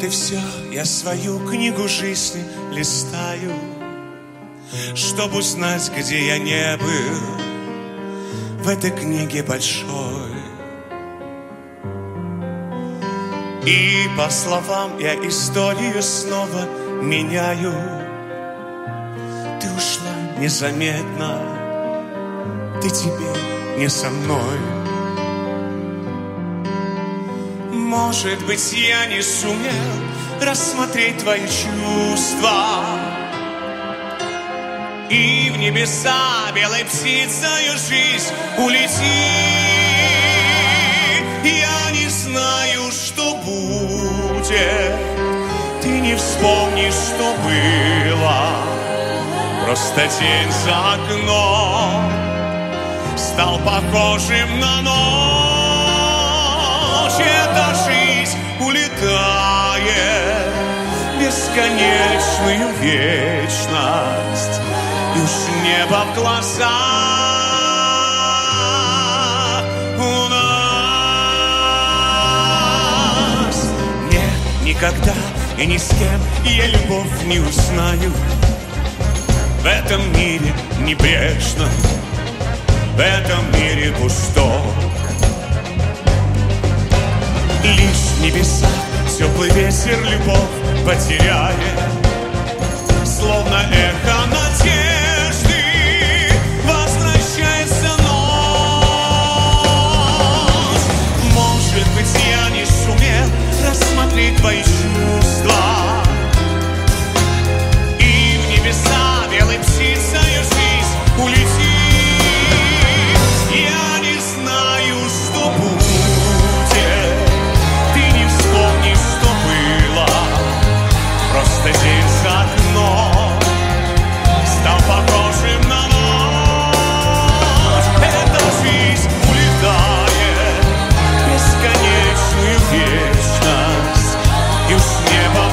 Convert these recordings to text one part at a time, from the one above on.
Вот и все, я свою книгу жизни листаю, чтобы узнать, где я не был в этой книге большой. И по словам я историю снова меняю. Ты ушла незаметно, ты теперь не со мной. Может быть, я не сумел рассмотреть твои чувства, и в небеса белой птицею жизнь улети. Я не знаю, что будет, ты не вспомнишь, что было. Просто день за окном стал похожим на ночь. Эта жизнь улетает в бесконечную вечность, и уж небо в глазах у нас. Нет, никогда и ни с кем я любовь не узнаю. В этом мире небрежно, в этом мире пусто. Лишь в небесах теплый ветер любовь потеряет, словно эхо надежды возвращается ночь. Может быть, я не сумел рассмотреть твои чувства, и в небеса белой птицею жизнь улети. Я не знаю, что будет, ты не вспомнишь, что было. Просто день за окном стал похожим на ночь. Эта жизнь улетает в бесконечную вечность, и уж небо в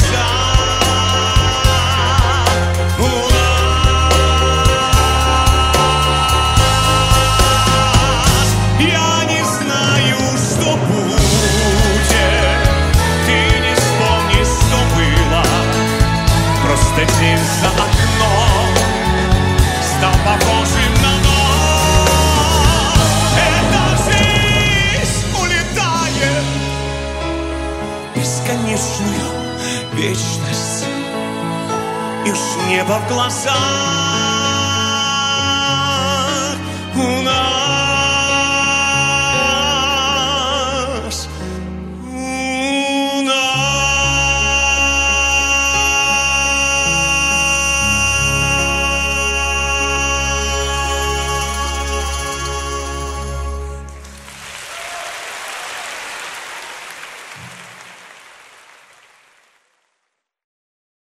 глазах у нас. Я не знаю, что будет, ты не вспомнишь, что было. Просто день за окном стал похожим на ночь. Эта жизнь улетает в бесконечную вечность, и уж небо в глазах